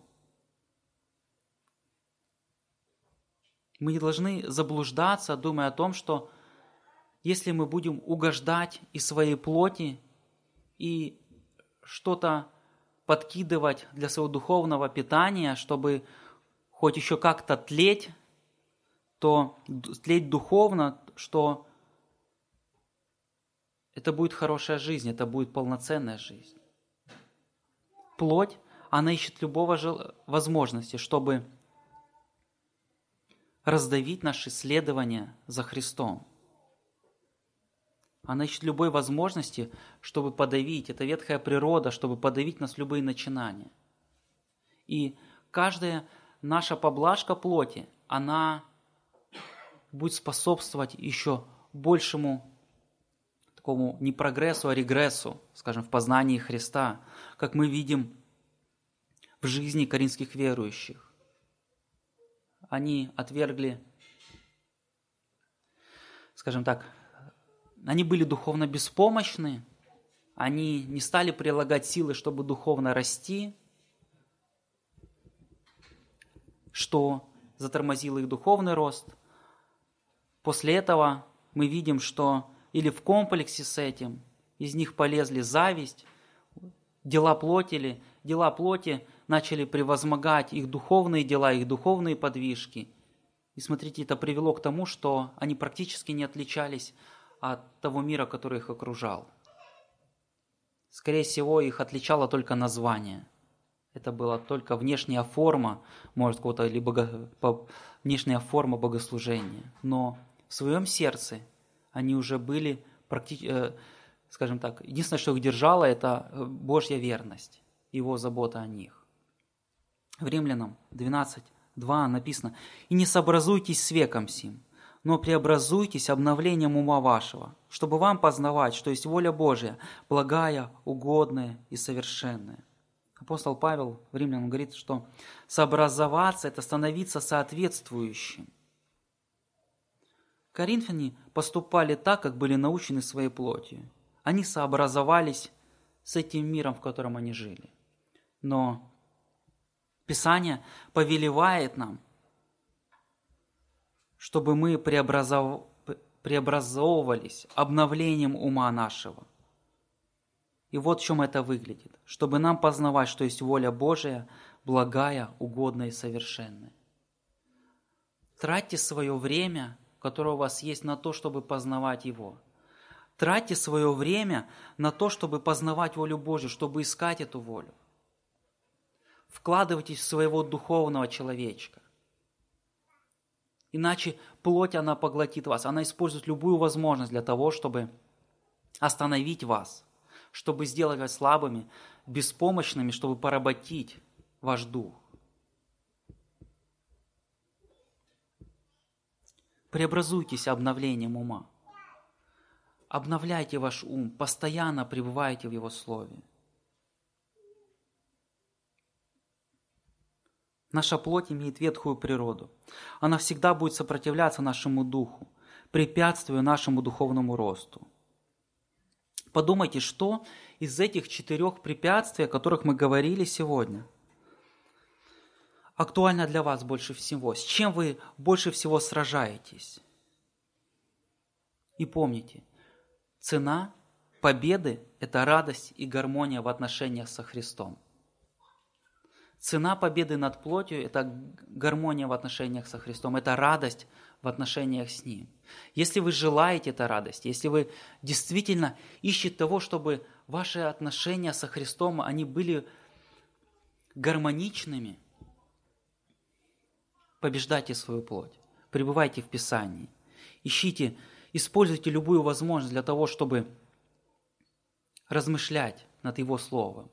Мы не должны заблуждаться, думая о том, что если мы будем угождать и своей плоти, и что-то подкидывать для своего духовного питания, чтобы хоть еще как-то тлеть, то тлеть духовно, что это будет хорошая жизнь, это будет полноценная жизнь. Плоть, она ищет любого возможности, чтобы раздавить наши следования за Христом. Она ищет любой возможности, чтобы подавить, это ветхая природа, чтобы подавить нас любые начинания. И каждая наша поблажка плоти, она будет способствовать еще большему такому не прогрессу, а регрессу, скажем, в познании Христа, как мы видим в жизни коринфских верующих. Они отвергли, скажем так, они были духовно беспомощны, они не стали прилагать силы, чтобы духовно расти, что затормозило их духовный рост. После этого мы видим, что или в комплексе с этим из них полезли зависть, дела плоти начали превозмогать их духовные дела, их духовные подвижки. И смотрите, это привело к тому, что они практически не отличались от того мира, который их окружал. Скорее всего, их отличало только название. Это была только внешняя форма, может, какого-то либо внешняя форма богослужения. Но в своем сердце они уже были скажем так, единственное, что их держало, это Божья верность, Его забота о них. В Римлянам 12:2 написано: «И не сообразуйтесь с веком сим, но преобразуйтесь обновлением ума вашего, чтобы вам познавать, что есть воля Божия, благая, угодная и совершенная». Апостол Павел в Римлянам говорит, что сообразоваться – это становиться соответствующим. Коринфяне поступали так, как были научены своей плотью. Они сообразовались с этим миром, в котором они жили. Но Писание повелевает нам, чтобы мы преобразовывались обновлением ума нашего. И вот в чем это выглядит. Чтобы нам познавать, что есть воля Божия, благая, угодная и совершенная. Тратьте свое время, которое у вас есть, на то, чтобы познавать Его. Тратьте свое время на то, чтобы познавать волю Божью, чтобы искать эту волю. Вкладывайтесь в своего духовного человечка. Иначе плоть, она поглотит вас. Она использует любую возможность для того, чтобы остановить вас, чтобы сделать вас слабыми, беспомощными, чтобы поработить ваш дух. Преобразуйтесь обновлением ума. Обновляйте ваш ум, постоянно пребывайте в Его Слове. Наша плоть имеет ветхую природу. Она всегда будет сопротивляться нашему духу, препятствуя нашему духовному росту. Подумайте, что из этих 4 препятствий, о которых мы говорили сегодня, актуально для вас больше всего? С чем вы больше всего сражаетесь? И помните, цена победы – это радость и гармония в отношениях со Христом. Цена победы над плотью – это гармония в отношениях со Христом, это радость в отношениях с Ним. Если вы желаете этой радости, если вы действительно ищете того, чтобы ваши отношения со Христом, они были гармоничными, побеждайте свою плоть, пребывайте в Писании, ищите, используйте любую возможность для того, чтобы размышлять над Его Словом.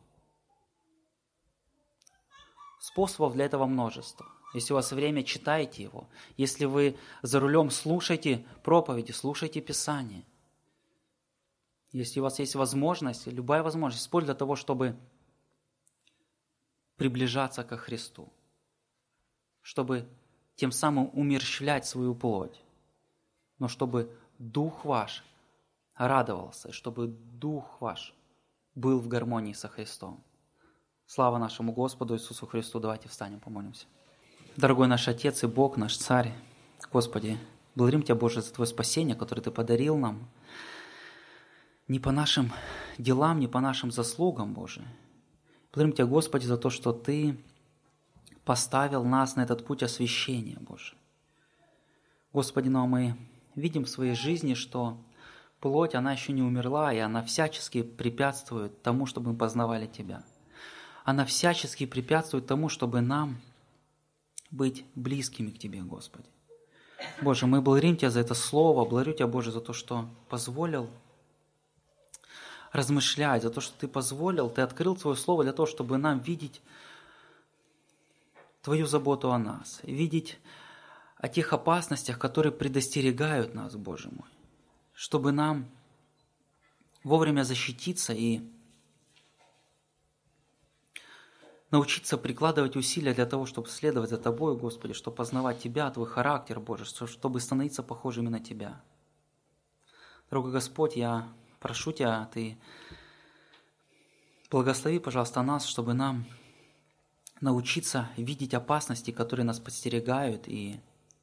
Способов для этого множество. Если у вас время, читайте его. Если вы за рулем, слушайте проповеди, слушайте Писание. Если у вас есть возможность, любая возможность, используйте для того, чтобы приближаться ко Христу, чтобы тем самым умерщвлять свою плоть, но чтобы дух ваш радовался, чтобы дух ваш был в гармонии со Христом. Слава нашему Господу Иисусу Христу. Давайте встанем, помолимся. Дорогой наш Отец и Бог, наш Царь, Господи, благодарим Тебя, Боже, за Твое спасение, которое Ты подарил нам. Не по нашим делам, не по нашим заслугам, Боже. Благодарим Тебя, Господи, за то, что Ты поставил нас на этот путь освящения, Боже. Господи, но мы видим в своей жизни, что плоть, она еще не умерла, и она всячески препятствует тому, чтобы мы познавали Тебя. Она всячески препятствует тому, чтобы нам быть близкими к Тебе, Господи. Боже, мы благодарим Тебя за это слово, благодарю Тебя, Боже, за то, что позволил размышлять, за то, что Ты позволил, Ты открыл Твое слово для того, чтобы нам видеть Твою заботу о нас, видеть о тех опасностях, которые предостерегают нас, Боже мой, чтобы нам вовремя защититься и научиться прикладывать усилия для того, чтобы следовать за Тобой, Господи, чтобы познавать Тебя, Твой характер, Боже, чтобы становиться похожими на Тебя. Дорогой Господь, я прошу Тебя, Ты благослови, пожалуйста, нас, чтобы нам научиться видеть опасности, которые нас подстерегают, и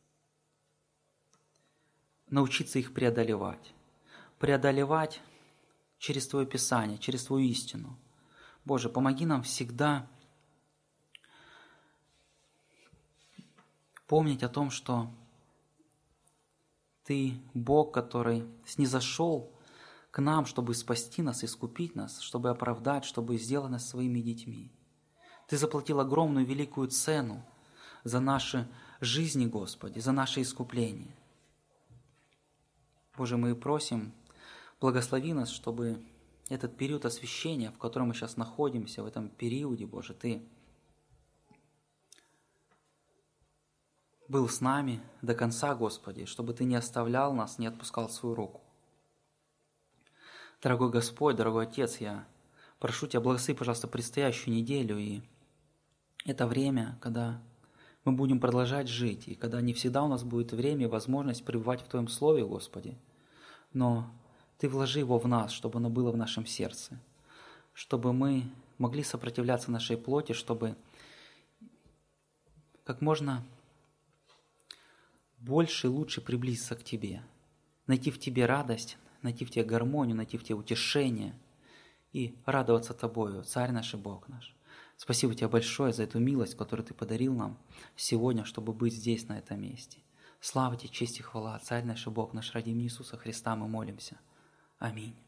научиться их преодолевать. Преодолевать через Твое Писание, через Твою истину. Боже, помоги нам всегда помнить о том, что Ты Бог, который снизошел к нам, чтобы спасти нас, искупить нас, чтобы оправдать, чтобы сделать нас своими детьми. Ты заплатил огромную великую цену за наши жизни, Господи, за наше искупление. Боже, мы просим, благослови нас, чтобы этот период освящения, в котором мы сейчас находимся, в этом периоде, Боже, Ты был с нами до конца, Господи, чтобы Ты не оставлял нас, не отпускал свою руку. Дорогой Господь, дорогой Отец, я прошу Тебя, благослови, пожалуйста, предстоящую неделю и это время, когда мы будем продолжать жить, и когда не всегда у нас будет время и возможность пребывать в Твоем Слове, Господи, но Ты вложи его в нас, чтобы оно было в нашем сердце, чтобы мы могли сопротивляться нашей плоти, чтобы как можно больше и лучше приблизиться к Тебе, найти в Тебе радость, найти в Тебе гармонию, найти в Тебе утешение и радоваться Тобою, Царь наш и Бог наш. Спасибо Тебе большое за эту милость, которую Ты подарил нам сегодня, чтобы быть здесь, на этом месте. Слава Тебе, честь и хвала, Царь наш и Бог наш, ради имени Иисуса Христа мы молимся. Аминь.